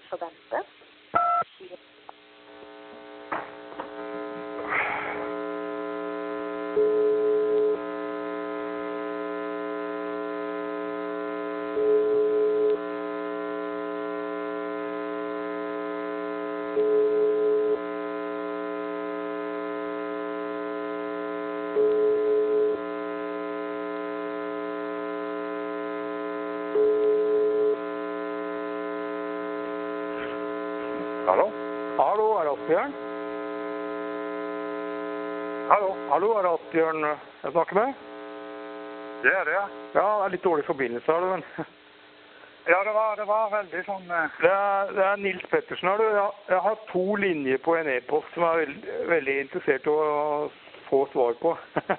forvente. Hallo? Hallo, er det Asbjørn? Hallo? Hallo, er det Asbjørn jeg snakker med? Det er det, ja. Ja, det er litt dårlig forbindelse her, men... Ja, det var veldig sånn... Det er Nils Pettersen her, du. Jeg har 2 linjer på en e-post som jeg er veldig interessert i å få svar på.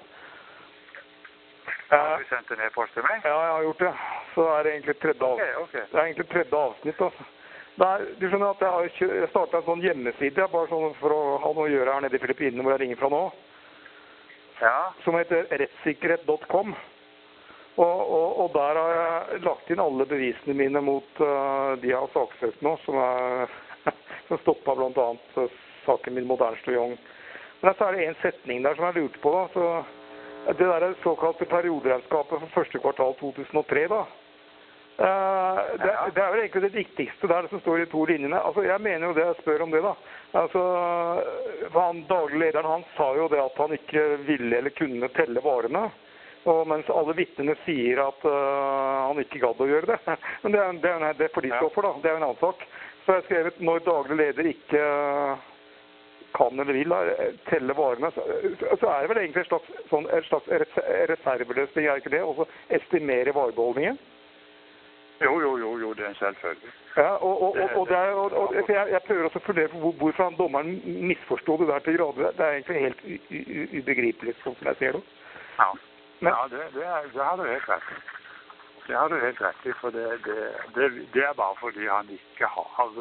Har du sendt en e-post til meg? Ja, jeg har gjort det. Så er det egentlig Ok. Det er egentlig tredje avsnitt, altså. Du skjønner at jeg startet en sånn hjemmeside, bare sånn for å ha noe å gjøre her nede i Filippinene, hvor jeg ringer fra nå. Ja. Som heter rettssikkerhet.com. Og der har jeg lagt inn alle bevisene mine mot de jeg har saksøkt nå, som stoppet blant annet saken min mot Ernst og Young. Men så er det en setning der som jeg lurte på da, så det der såkalte perioderegnskapet for første kvartal 2003 da, det er vel egentlig det viktigste der som står i 2 linjene. Altså, jeg mener jo det, jeg spør om det da. Altså, daglig lederen han sa jo det at han ikke ville eller kunne telle varene. Og mens alle vittnene sier at han ikke gadd å gjøre det. Men det får de stå for da, det er en annen sak. Så jeg har skrevet når daglig leder ikke kan eller vil telle varene, så er det vel egentlig en slags reserveløsning, er ikke det? Og så estimere varebeholdningen. Jo, det er en selvfølge. Ja, jeg prøver også å fundere på hvorfor dommeren misforstod det der til grader. Det er egentlig helt ubegripelig, sånn som jeg ser det. Ja, det har du helt rett i. Det har du helt rett i, for det er bare fordi han ikke har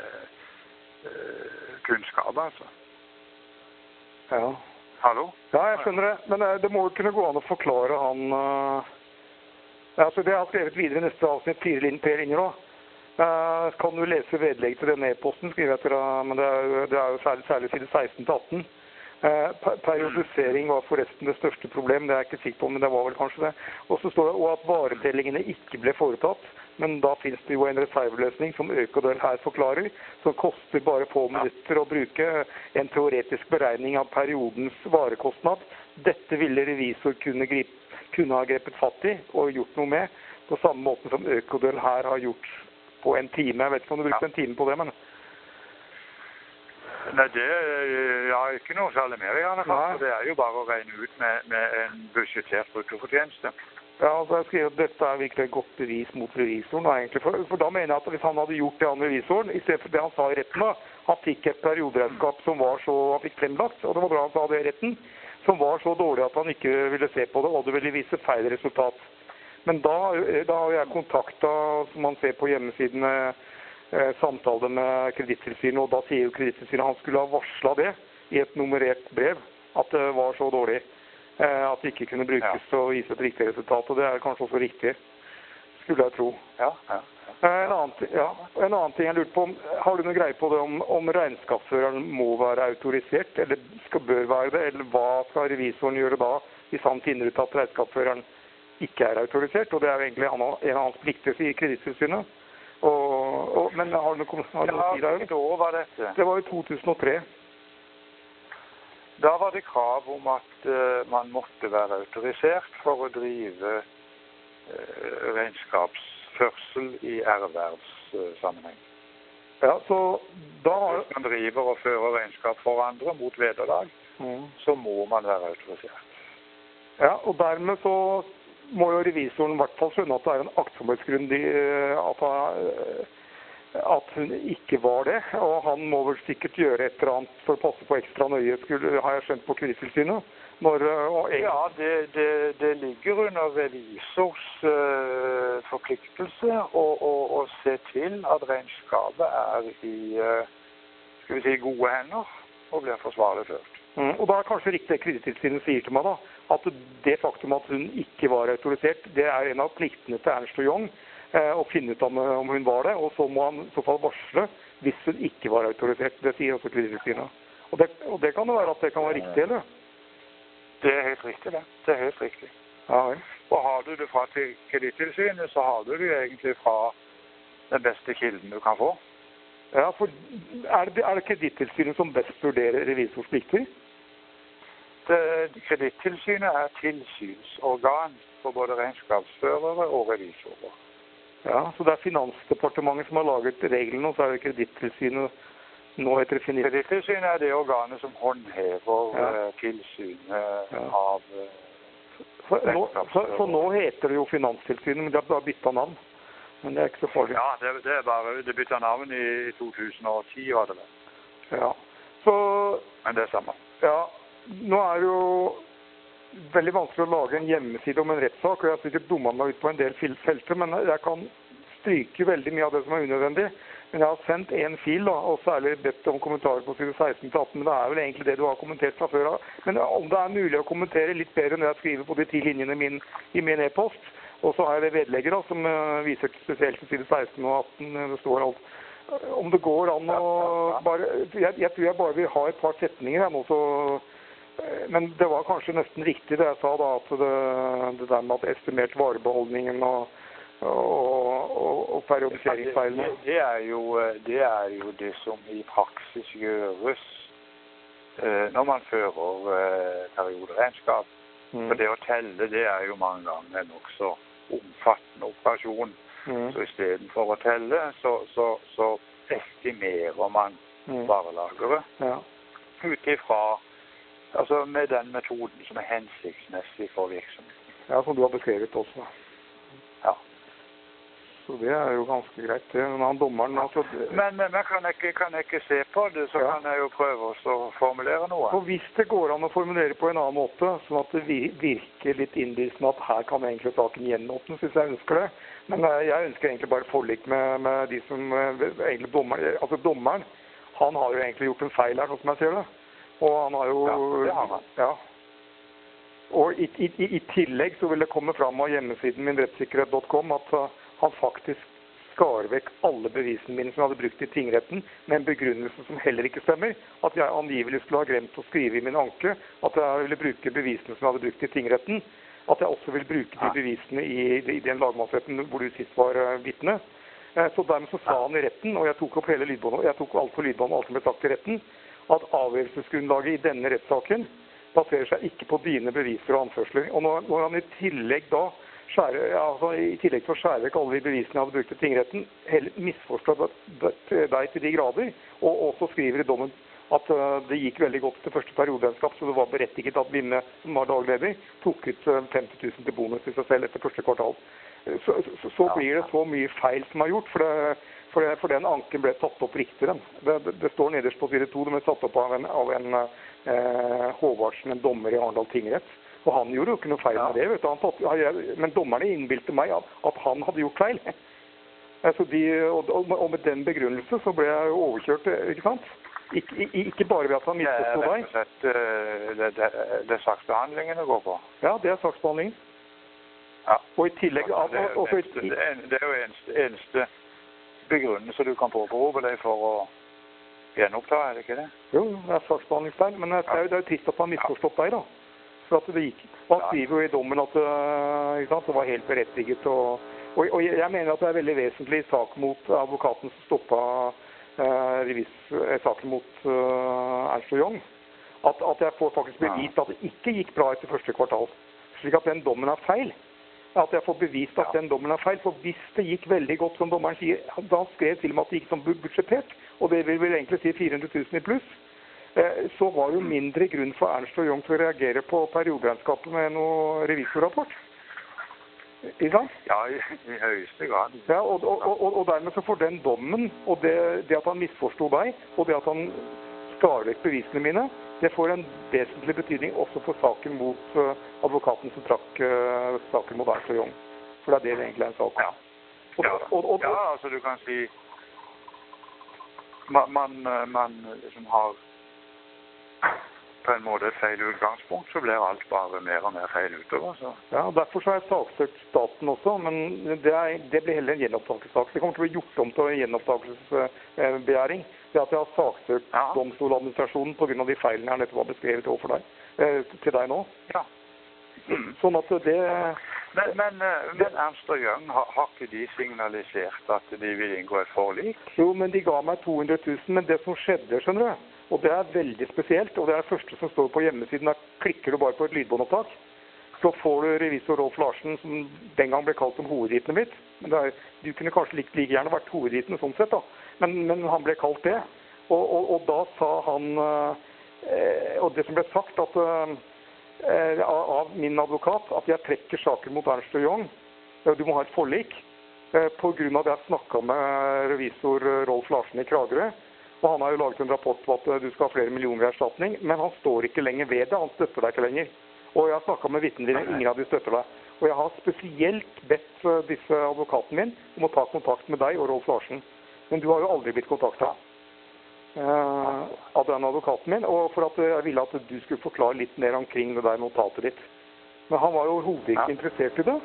kunnskap, altså. Ja. Hallo? Ja, jeg skjønner det, men det må jo kunne gå an å forklare han... Altså, det har jeg skrevet videre i neste avsnitt, 4 linjer da. Kan du lese vedlegg til denne e-posten, skriver jeg til deg, men det er jo særlig side 16 til 18. Periodisering var forresten det største problem, det er jeg ikke sikker på, men det var vel kanskje det. Og så står det også at varetellingene ikke ble foretatt, men da finnes det jo en reserveløsning som Økodel her forklarer, som koster bare få minutter å bruke en teoretisk beregning av periodens varekostnad. Dette ville revisor kunne ha grepet fatt i og gjort noe med, på samme måte som Økodel her har gjort på en time. Jeg vet ikke om du brukte en time på det, men... Nei, ikke noe særlig mer i alle fall. Det er jo bare å regne ut med en budsjettert bruttofortjeneste. Ja, altså jeg skriver at dette er virkelig et godt bevis mot revisoren, egentlig. For da mener jeg at hvis han hadde gjort det han revisoren, i stedet for det han sa i retten da, han fikk et perioderegnskap som var så, han fikk fremlagt, og det var bra han sa det i retten, som var så dårlig at han ikke ville se på det, og det ville vise feil resultat. Men da har jeg kontaktet, som man ser på hjemmesiden, samtale med Kredittilsynet, og da sier jo Kredittilsynet han skulle ha varslet det i et nummerert brev, at det var så dårlig at det ikke kunne brukes til å vise et riktig resultat, og det er kanskje også riktig, skulle jeg tro. Ja. En annen ting jeg lurte på, har du noe greie på det om regnskapsføreren må være autorisert, eller bør være det, eller hva skal revisoren gjøre da, hvis han finner ut at regnskapsføreren ikke er autorisert, og det er jo egentlig en av hans plikter i Kredittilsynet. Men har du noe å si der? Hvilket år var dette? Det var i 2003. Da var det krav om at man måtte være autorisert for å drive regnskapsførsel i ervervssammenheng. Ja, så da har... Hvis man driver og fører regnskap for andre mot vederlag, så må man være autorisert. Ja, og dermed så må jo revisoren i hvert fall skjønne at det er en aktsomhetsgrunn at hun ikke var det, og han må vel sikkert gjøre et eller annet for å passe på ekstra nøye, har jeg skjønt på Kredittilsynet. Ja, det ligger under revisors forpliktelse å se til at regnskapet er i gode hender og blir forsvarlig ført. Og da er kanskje riktig det Kredittilsynet sier til meg da, at det faktum at hun ikke var autorisert, det er en av pliktene til Ernst og Young, og finne ut om hun var det, og så må han i så fall varsle hvis hun ikke var autorisert. Det sier også Kredittilsynet. Og det kan jo være at det kan være riktig, eller? Det helt riktig, det. Det helt riktig. Ja, vel. Og har du det fra Kredittilsynet, så har du det egentlig fra den beste kilden du kan få. Ja, for er det Kredittilsynet som best vurderer revisors plikter? Kredittilsynet er tilsynsorgan for både regnskapsførere og revisorer. Ja, så det er Finansdepartementet som har laget reglene, og så er det Kredittilsynet nå etter Kredittilsynet er det organet som håndhever tilsynet av så nå heter det jo Finanstilsynet, men det har bare byttet navn. Men det er ikke så farlig. Ja, det er bare, det byttet navn i 2010 var det vel. Ja, så... Men det er samme. Ja, nå er det jo veldig vanskelig å lage en hjemmeside om en rettssak, og jeg har sikkert dummet meg ut på en del felter, men jeg kan stryke veldig mye av det som er unødvendig. Men jeg har sendt en fil, da, og særlig bedt om kommentarer på side 16-18, men det er vel egentlig det du har kommentert fra før av. Men om det er mulig å kommentere litt bedre enn det jeg skriver på de 10 linjene i min e-post, og så har jeg det vedlegger da, som viser spesielt til side 16 og 18, det står alt. Om det går an å bare, jeg tror jeg bare vil ha et par setninger her nå, så... Men det var kanskje nesten riktig det jeg sa da, at det der med at estimert varebeholdningen og periodiseringsfeilene. Det er jo det som i praksis gjøres når man fører perioderegnskap. For det å telle, det er jo mange ganger en også omfattende operasjon. Så i stedet for å telle, så estimerer man varelageret utifra, altså med den metoden som er hensiktsmessig for virksomheten. Ja, som du har beskrevet også. Ja. Så det er jo ganske greit. Men han dommeren... Altså, men kan jeg ikke se på det, så kan jeg jo prøve å formulere noe. Og hvis det går an å formulere på en annen måte, sånn at det virker litt innlysende at her kan egentlig saken gjenåpnes, hvis jeg ønsker det. Men jeg ønsker egentlig bare forlik med de som egentlig dommeren, han har jo egentlig gjort en feil her, sånn som jeg ser det. Og han har jo... Ja, det har han. Ja. Og i tillegg så vil det komme fram av hjemmesiden min rettssikkerhet.com at han faktisk skar vekk alle bevisene mine som jeg hadde brukt i tingretten, med en begrunnelse som heller ikke stemmer. At jeg angivelig skulle ha glemt å skrive i min anke, at jeg ville bruke bevisene som jeg hadde brukt i tingretten, at jeg også vil bruke de bevisene i den lagmannsretten hvor du sist var vitne. Så dermed så sa han i retten, og jeg tok opp hele lydbåndet, jeg tok alt på lydbåndet, alt som ble sagt i retten, at avgjørelsesgrunnlaget i denne rettssaken baserer seg ikke på dine beviser og anførsler. Og når han i tillegg da i tillegg til å skjære vekk alle de bevisene jeg hadde brukt i tingretten, misforstår deg til de grader, og også skriver i dommen at det gikk veldig godt til første perioderegnskap, så det var berettiget at Vinne, som var dagleder, tok ut 50 000 til bonus til seg selv etter første kvartal. Så blir det så mye feil som er gjort, for den anken ble tatt opp riktig. Det står nederst på side 2, den ble tatt opp av en Håvardsen, en dommer i Arendal tingrett. Og han gjorde jo ikke noe feil med det, vet du. Men dommerne innbilte meg at han hadde gjort feil. Og med den begrunnelse så ble jeg jo overkjørt, ikke sant? Ikke bare ved at han misforstod deg. Det er saksbehandlingen det går på? Ja, det er saksbehandlingen. Ja. Og i tillegg... Det er jo eneste begrunnelse du kan påberope deg for å gjenoppta, er det ikke det? Jo, det er saksbehandlingsfeil, men det er jo trist at han misforstått deg da. For at det gikk. Han skriver jo i dommen at det var helt berettiget. Og jeg mener at det er veldig vesentlig i sak mot advokaten som stoppet saken mot Ernst og Young, at jeg får faktisk bevist at det ikke gikk bra etter første kvartal. Slik at den dommen er feil. At jeg får bevist at den dommen er feil. For hvis det gikk veldig godt, som dommeren sier, da skrev til og med at det gikk som budsjettert, og det vil vel egentlig si 400 000 i pluss, så var jo mindre grunn for Ernst og Young til å reagere på perioderegnskapet med noe revisorrapport. Ikke sant? Ja, i høyeste grad. Ja, og dermed så får den dommen, og det at han misforstod deg, og det at han skar vekk bevisene mine, det får en vesentlig betydning også for saken mot advokaten som trakk saken mot Ernst og Young. For det er det egentlig er en sak. Ja, altså du kan si man liksom har på en måte et feil utgangspunkt, så blir alt bare mer og mer feil utover. Så. Ja, derfor så har jeg saksøkt staten også, men det blir heller en gjenopptakelsessak. Det kommer til å bli gjort om til en gjenopptakelsesbegjæring. Det at jeg har saksøkt domstoladministrasjonen på grunn av de feilene jeg nettopp har beskrevet overfor deg, til deg nå. Ja. Sånn at det... Men Ernst og Young, har ikke de signalisert at de vil inngå et forlik? Jo, men de ga meg 200 000, men det som skjedde, skjønner du, og det er veldig spesielt, og det er det første som står på hjemmesiden, da klikker du bare på et lydbåndopptak, så får du revisor Rolf Larsen, som den gang ble kalt som hovedvitnet mitt. Men du kunne kanskje like gjerne vært hovedvitnet sånn sett da, men han ble kalt det. Og da sa han, og det som ble sagt av min advokat, at jeg trekker saker mot Ernst og Young, du må ha et forlik, på grunn av at jeg snakket med revisor Rolf Larsen i Kragerø. Og han har jo laget en rapport på at du skal ha flere millioner i erstatning, men han står ikke lenger ved det, han støtter deg ikke lenger. Og jeg har snakket med vitner, ingen av de støtter deg. Og jeg har spesielt bedt disse advokaten min om å ta kontakt med deg og Rolf Larsen. Men du har jo aldri blitt kontaktet av den advokaten min, og for at jeg ville at du skulle forklare litt mer omkring det der notatet ditt. Men han var jo overhodet ikke interessert i det.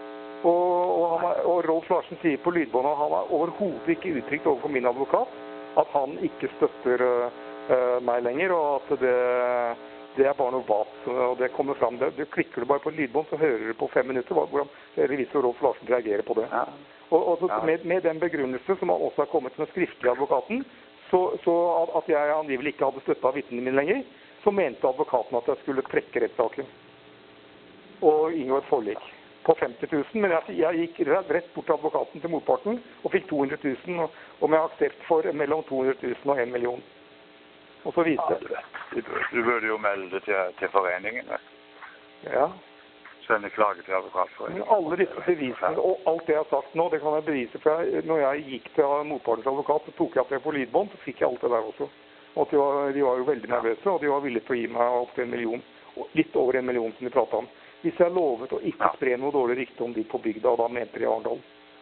Og Rolf Larsen sier på lydbåndet at han var overhodet ikke uttrykt overfor min advokat at han ikke støtter meg lenger, og at det er bare noe vas, og det kommer frem. Klikker du bare på et lydbånd, så hører du på 5 minutter hvordan revisor Rolf Larsen reagerer på det. Og med den begrunnelse som også har kommet med skriftlig advokaten, så at jeg angivelig ikke hadde støttet vitnene mine lenger, så mente advokaten at jeg skulle trekke rettssaken og inngå et forlik på 50 000, men jeg gikk rett bort til advokaten til motparten og fikk 200 000, og med aksept for mellom 200 000 og 1 million. Og så viste du burde jo melde til foreningen, vet du. Ja. Sende klage til advokatforeningen. Men alle disse bevisene, og alt det jeg har sagt nå, det kan jeg bevise, for når jeg gikk til motpartens advokat, så tok jeg det på lydbånd, så fikk jeg alt det der også. Og de var jo veldig nervøse, og de var villige til å gi meg opp til 1 million, litt over 1 million som de pratet om. Hvis jeg lovet å ikke spre noe dårlig rykte om de på bygda, og da mente de i Arendal.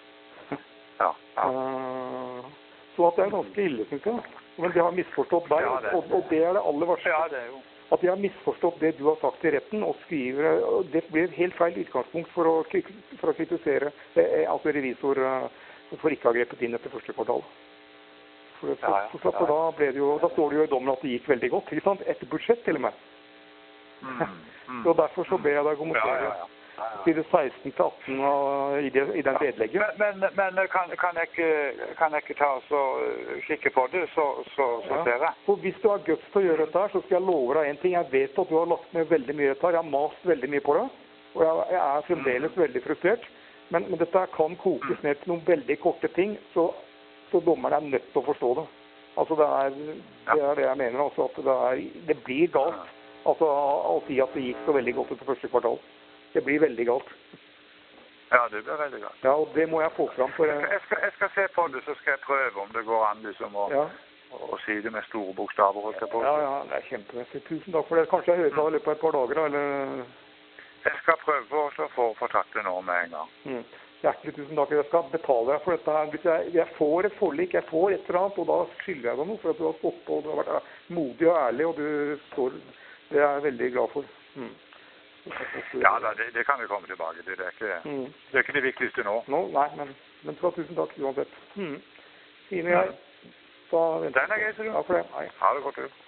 Så at det er ganske ille, synes jeg. Men de har misforstått deg, og det er det aller verste. Ja, det er jo. At de har misforstått det du har sagt i retten, og skriver, og det blir et helt feil utgangspunkt for å kritisere, altså revisor for ikke å ha grepet inn etter første kvartal. For da ble det jo, da står det jo i dommen at det gikk veldig godt, ikke sant? Etter budsjett til og med. Så derfor så ber jeg deg om å side 16-18 i den vedlegget. Men kan jeg ikke ta og kikke på det, så ser jeg. For hvis du har guts til å gjøre dette her, så skal jeg love deg en ting. Jeg vet at du har lagt ned veldig mye dette her. Jeg har mast veldig mye på det, og jeg er fremdeles veldig frustrert. Men dette kan kokes ned til noen veldig korte ting, så dommeren er nødt til å forstå det. Altså det er det jeg mener, altså at det blir galt. Altså å si at det gikk så veldig godt etter første kvartal. Det blir veldig galt. Ja, det blir veldig galt. Ja, og det må jeg få fram. Jeg skal se på det, så skal jeg prøve om det går an liksom å si det med store bokstaver. Holdt jeg på. Ja, det er kjempemessig. Tusen takk for det. Kanskje jeg hører det i løpet av et par dager, eller? Jeg skal prøve å få tatt det nå med en gang. Hjertelig tusen takk. Jeg skal betale deg for dette her. Hvis jeg får et forlik, jeg får et eller annet, og da skylder jeg deg noe, for at du har stått på, og du har vært modig og ærlig, og du står... Det er jeg veldig glad for. Ja, det kan vi komme tilbake til. Det er ikke det viktigste nå. Nei, men tusen takk uansett. Fine jeg. Den er greit, så du. Ja, for det. Hei. Ha det godt, du.